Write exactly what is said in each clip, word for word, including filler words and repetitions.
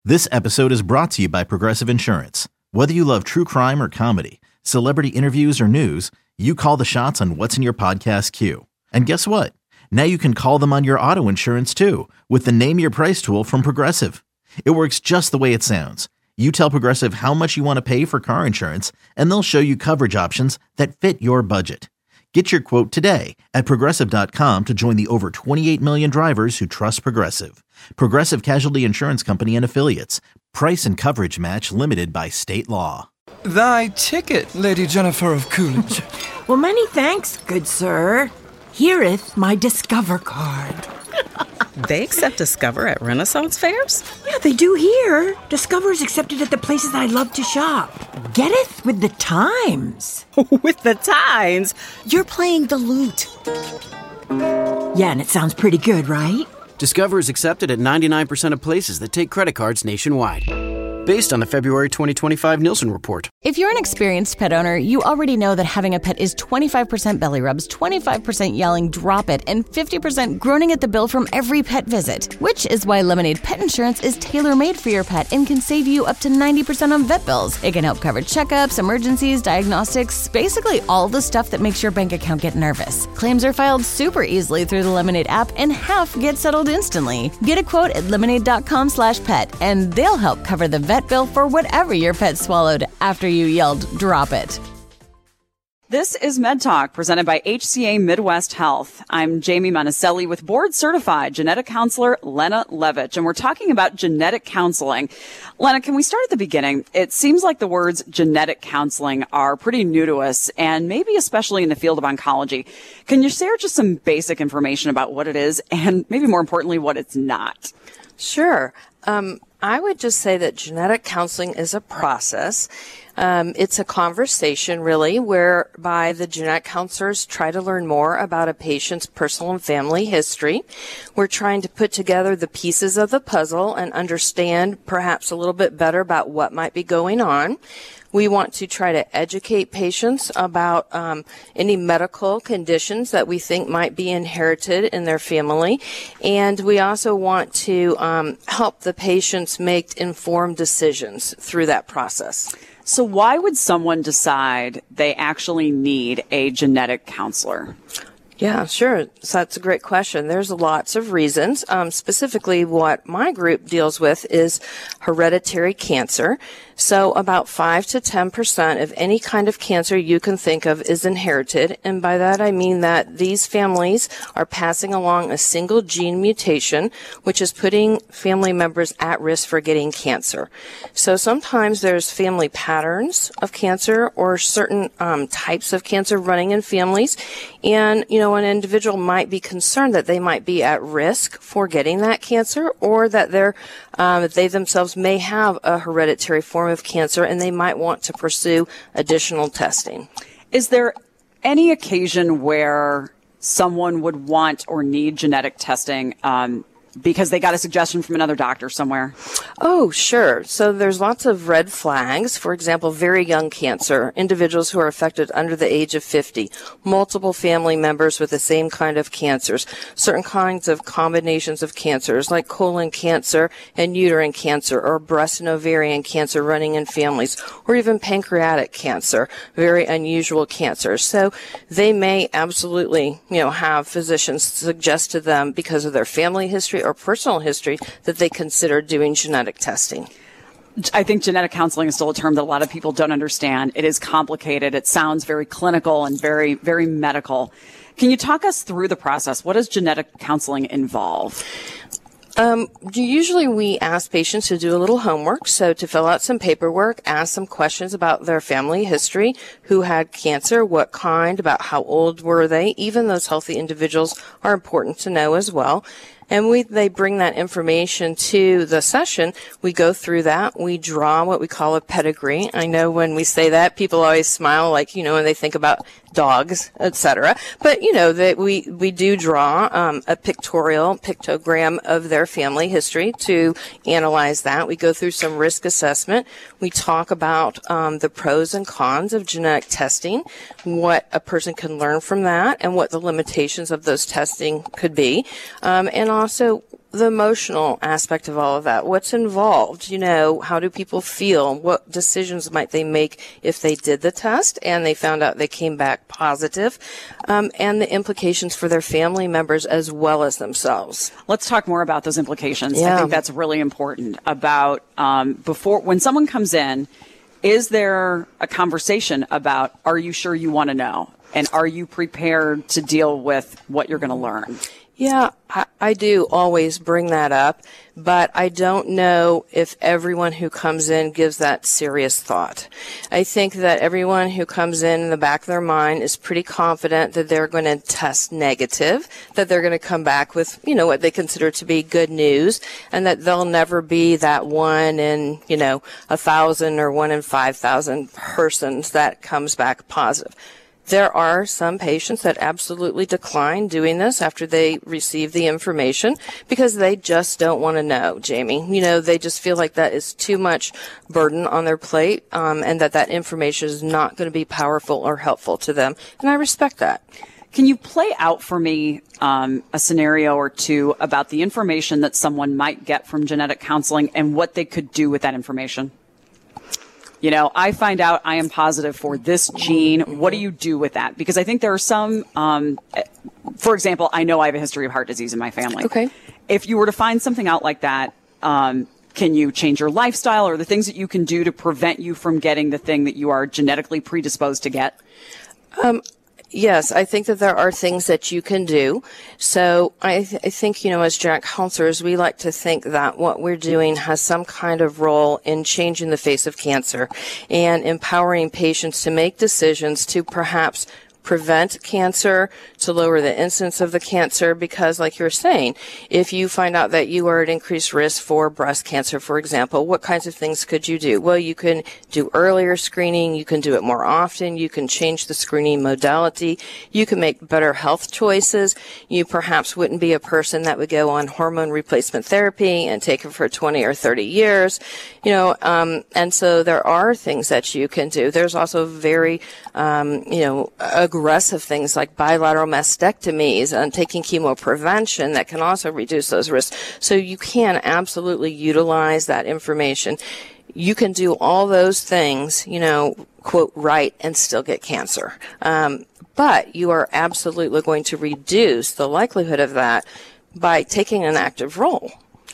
This episode is brought to you by Progressive Insurance. Whether you love true crime or comedy, celebrity interviews or news, you call the shots on what's in your podcast queue. And guess what? Now you can call them on your auto insurance too with the Name Your Price tool from Progressive. It works just the way it sounds. You tell Progressive how much you want to pay for car insurance, and they'll show you coverage options that fit your budget. Get your quote today at Progressive dot com to join the over twenty-eight million drivers who trust Progressive. Progressive Casualty Insurance Company and Affiliates. Price and coverage match limited by state law. Thy ticket, Lady Jennifer of Coolidge. Well, many thanks, good sir. Hereeth my Discover card. They accept Discover at Renaissance fairs? Yeah, they do here. Discover's accepted at the places I love to shop. Getteth with the times. With the times? You're playing the lute. Yeah, and it sounds pretty good, right? Discover is accepted at ninety-nine percent of places that take credit cards nationwide. Based on the February twenty twenty-five Nielsen report. If you're an experienced pet owner, you already know that having a pet is twenty-five percent belly rubs, twenty-five percent yelling, drop it, and fifty percent groaning at the bill from every pet visit. Which is why Lemonade Pet Insurance is tailor-made for your pet and can save you up to ninety percent on vet bills. It can help cover checkups, emergencies, diagnostics, basically all the stuff that makes your bank account get nervous. Claims are filed super easily through the Lemonade app, and half get settled instantly. Get a quote at lemonade dot com slash pet, and they'll help cover the vet bill for whatever your pet swallowed after you yelled, drop it. This is Med Talk, presented by H C A Midwest Health. I'm Jamie Monticelli with board-certified genetic counselor Lena Levitch, and we're talking about genetic counseling. Lena, can we start at the beginning? It seems like the words genetic counseling are pretty new to us, and maybe especially in the field of oncology. Can you share just some basic information about what it is, and maybe more importantly, what it's not? Sure. Um, I would just say that genetic counseling is a process. Um, it's a conversation, really, whereby the genetic counselors try to learn more about a patient's personal and family history. We're trying to put together the pieces of the puzzle and understand perhaps a little bit better about what might be going on. We want to try to educate patients about um, any medical conditions that we think might be inherited in their family. And we also want to um, help the patients make informed decisions through that process. So why would someone decide they actually need a genetic counselor? Yeah, sure. So that's a great question. There's lots of reasons. Um, specifically, what my group deals with is hereditary cancer. So about five to ten percent of any kind of cancer you can think of is inherited. And by that, I mean that these families are passing along a single gene mutation, which is putting family members at risk for getting cancer. So sometimes there's family patterns of cancer or certain um, types of cancer running in families. And, you know, an individual might be concerned that they might be at risk for getting that cancer, or that they're, um, they themselves may have a hereditary form of cancer, and they might want to pursue additional testing. Is there any occasion where someone would want or need genetic testing um, because they got a suggestion from another doctor somewhere? Oh, sure. So there's lots of red flags. For example, very young cancer, individuals who are affected under the age of fifty, multiple family members with the same kind of cancers, certain kinds of combinations of cancers like colon cancer and uterine cancer, or breast and ovarian cancer running in families, or even pancreatic cancer, very unusual cancers. So they may absolutely, you know, have physicians suggest to them, because of their family history or personal history, that they consider doing genetic testing. I think genetic counseling is still a term that a lot of people don't understand. It is complicated. It sounds very clinical and very, very medical. Can you talk us through the process? What does genetic counseling involve? Um, usually we ask patients to do a little homework, so to fill out some paperwork, ask some questions about their family history, who had cancer, what kind, about how old were they. Even those healthy individuals are important to know as well. And we, they bring that information to the session. We go through that. We draw what we call a pedigree. I know when we say that, people always smile, like, you know, when they think about dogs, et cetera. But, you know, that we, we do draw um, a pictorial pictogram of their family history to analyze that. We go through some risk assessment. We talk about um, the pros and cons of genetic testing, what a person can learn from that, and what the limitations of those testing could be. Um, and also the emotional aspect of all of that. What's involved? You know, how do people feel? What decisions might they make if they did the test and they found out they came back positive? Um, and the implications for their family members as well as themselves. Let's talk more about those implications. Yeah. I think that's really important about um, before when someone comes in, is there a conversation about, are you sure you want to know? And are you prepared to deal with what you're going to learn? Yeah, I, I do always bring that up, but I don't know if everyone who comes in gives that serious thought. I think that everyone who comes in in the back of their mind is pretty confident that they're going to test negative, that they're going to come back with, you know, what they consider to be good news, and that they'll never be that one in, you know, a thousand or one in five thousand persons that comes back positive. There are some patients that absolutely decline doing this after they receive the information because they just don't want to know, Jamie. You know, they just feel like that is too much burden on their plate, um, and that that information is not going to be powerful or helpful to them. And I respect that. Can you play out for me um, a scenario or two about the information that someone might get from genetic counseling and what they could do with that information? You know, I find out I am positive for this gene. What do you do with that? Because I think there are some, um, for example, I know I have a history of heart disease in my family. Okay. If you were to find something out like that, um, can you change your lifestyle or the things that you can do to prevent you from getting the thing that you are genetically predisposed to get? Um, Yes, I think that there are things that you can do. So I, th- I think, you know, as genetic counselors, we like to think that what we're doing has some kind of role in changing the face of cancer and empowering patients to make decisions to perhaps prevent cancer, to lower the incidence of the cancer, because like you were saying, if you find out that you are at increased risk for breast cancer, for example, what kinds of things could you do? Well, you can do earlier screening, you can do it more often, you can change the screening modality, you can make better health choices. You perhaps wouldn't be a person that would go on hormone replacement therapy and take it for twenty or thirty years, you know, um, and so there are things that you can do. There's also very, um, you know, aggressive things like bilateral mastectomies and taking chemo prevention that can also reduce those risks. So you can absolutely utilize that information. You can do all those things, you know, quote, right, and still get cancer. Um, but you are absolutely going to reduce the likelihood of that by taking an active role.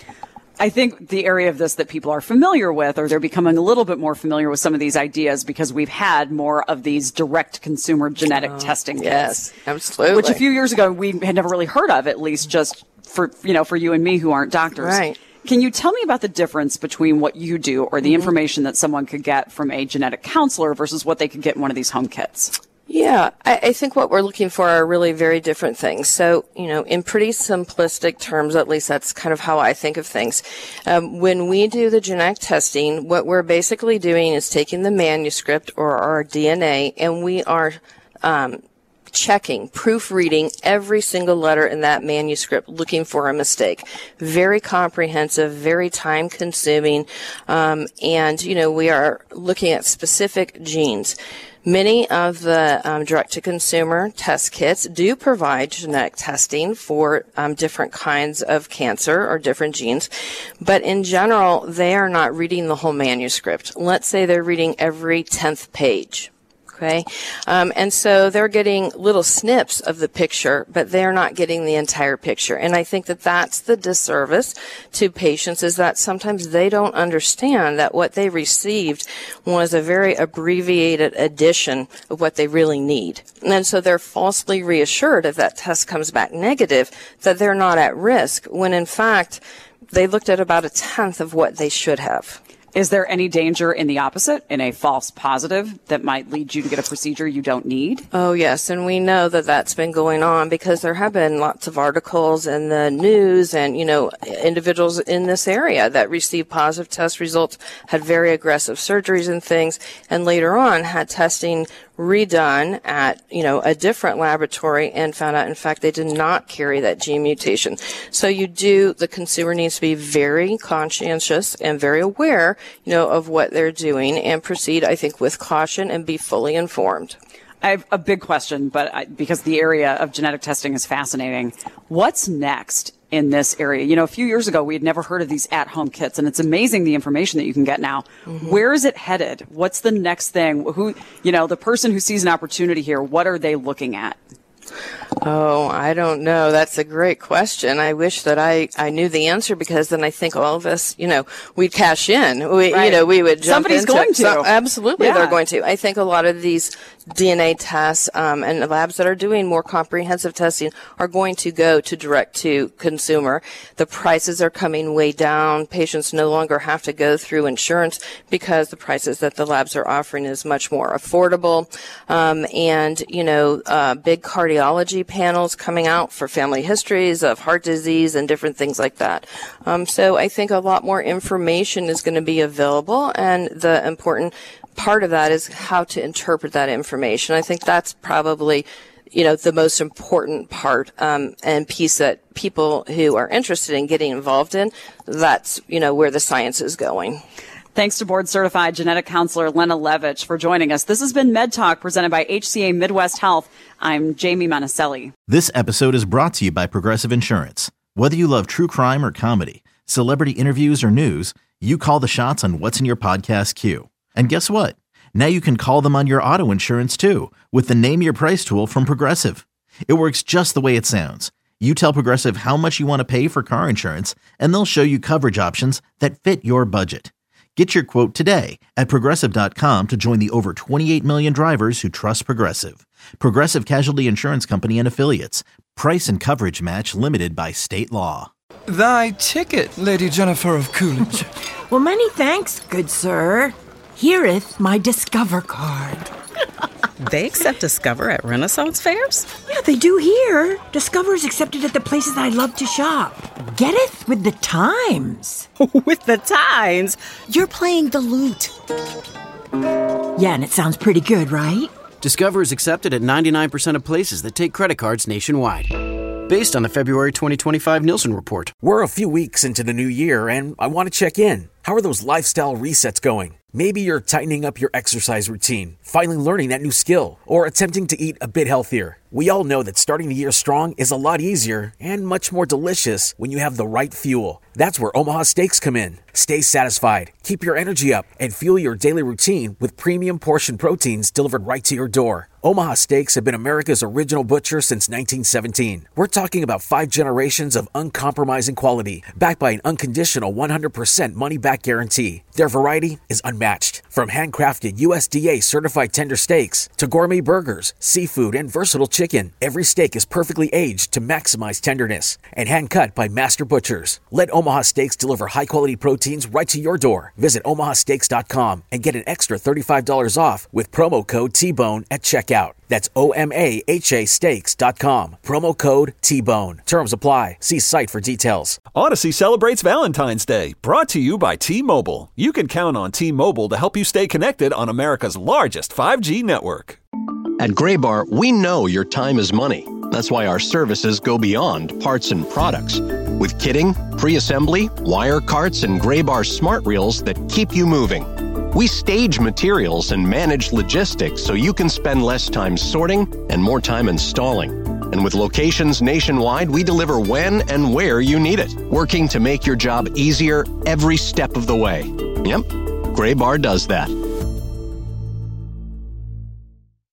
I think the area of this that people are familiar with, or they're becoming a little bit more familiar with some of these ideas because we've had more of these direct consumer genetic oh, testing kits. Yes, absolutely. Which a few years ago we had never really heard of, at least just for, you know, for you and me who aren't doctors. Right. Can you tell me about the difference between what you do or the mm-hmm. information that someone could get from a genetic counselor versus what they could get in one of these home kits? Yeah, I, I think what we're looking for are really very different things. So, you know, in pretty simplistic terms, at least that's kind of how I think of things. Um, when we do the genetic testing, what we're basically doing is taking the manuscript or our D N A, and we are um, checking, proofreading every single letter in that manuscript, looking for a mistake. Very comprehensive, very time consuming, um, and, you know, we are looking at specific genes. Many of the um, direct-to-consumer test kits do provide genetic testing for um, different kinds of cancer or different genes, but in general, they are not reading the whole manuscript. Let's say they're reading every tenth page. Okay, um, and so they're getting little snips of the picture, but they're not getting the entire picture. And I think that that's the disservice to patients, is that sometimes they don't understand that what they received was a very abbreviated edition of what they really need. And so they're falsely reassured if that test comes back negative that they're not at risk, when in fact they looked at about a tenth of what they should have. Is there any danger in the opposite, in a false positive, that might lead you to get a procedure you don't need? Oh, yes. And we know that that's been going on because there have been lots of articles in the news and, you know, individuals in this area that received positive test results, had very aggressive surgeries and things, and later on had testing redone at, you know, a different laboratory and found out, in fact, they did not carry that gene mutation. So you do, the consumer needs to be very conscientious and very aware, you know, of what they're doing and proceed, I think, with caution and be fully informed. I have a big question, but I, because the area of genetic testing is fascinating. What's next in this area? You know, a few years ago, we had never heard of these at-home kits, and it's amazing the information that you can get now. Mm-hmm. Where is it headed? What's the next thing? Who, you know, the person who sees an opportunity here, what are they looking at? Oh, I don't know. That's a great question. I wish that I, I knew the answer, because then I think all of us, you know, we'd cash in. We, right. You know, we would jump Somebody's into going to. So, absolutely, yeah. They're going to. I think a lot of these D N A tests um, and labs that are doing more comprehensive testing are going to go to direct to consumer. The prices are coming way down. Patients no longer have to go through insurance because the prices that the labs are offering is much more affordable. Um, and, you know, uh, big cardiology panels coming out for family histories of heart disease and different things like that. Um, so I think a lot more information is going to be available, and the important part of that is how to interpret that information. I think that's probably, you know, the most important part um, and piece that people who are interested in getting involved in, that's, you know, where the science is going. Thanks to board-certified genetic counselor Lena Levitch for joining us. This has been Med Talk, presented by H C A Midwest Health. I'm Jamie Monticelli. This episode is brought to you by Progressive Insurance. Whether you love true crime or comedy, celebrity interviews or news, you call the shots on what's in your podcast queue. And guess what? Now you can call them on your auto insurance too, with the Name Your Price tool from Progressive. It works just the way it sounds. You tell Progressive how much you want to pay for car insurance, and they'll show you coverage options that fit your budget. Get your quote today at Progressive dot com to join the over twenty-eight million drivers who trust Progressive. Progressive Casualty Insurance Company and Affiliates. Price and coverage match limited by state law. Thy ticket, Lady Jennifer of Coolidge. Well, many thanks, good sir. Hereeth my Discover card. They accept Discover at Renaissance fairs? Yeah, they do here. Discover is accepted at the places I love to shop. Getteth with the times. With the times? You're playing the lute. Yeah, and it sounds pretty good, right? Discover is accepted at ninety-nine percent of places that take credit cards nationwide. Based on the February twenty twenty-five Nielsen report. We're a few weeks into the new year, and I want to check in. How are those lifestyle resets going? Maybe you're tightening up your exercise routine, finally learning that new skill, or attempting to eat a bit healthier. We all know that starting the year strong is a lot easier and much more delicious when you have the right fuel. That's where Omaha Steaks come in. Stay satisfied, keep your energy up, and fuel your daily routine with premium portion proteins delivered right to your door. Omaha Steaks have been America's original butcher since nineteen seventeen. We're talking about five generations of uncompromising quality, backed by an unconditional one hundred percent money-back guarantee. Their variety is unmatched. From handcrafted U S D A-certified tender steaks to gourmet burgers, seafood, and versatile chicken, every steak is perfectly aged to maximize tenderness and hand-cut by master butchers. Let Omaha Steaks deliver high-quality proteins right to your door. Visit omaha steaks dot com and get an extra thirty-five dollars off with promo code T-Bone at checkout. That's O M A H A steaks dot com. Promo code T-Bone. Terms apply. See site for details. Odyssey celebrates Valentine's Day, brought to you by T-Mobile. You can count on T-Mobile to help you stay connected on America's largest five G network. At Graybar, we know your time is money. That's why our services go beyond parts and products. With kitting, pre-assembly, wire carts, and Graybar smart reels that keep you moving. We stage materials and manage logistics so you can spend less time sorting and more time installing. And with locations nationwide, we deliver when and where you need it, working to make your job easier every step of the way. Yep, Graybar does that.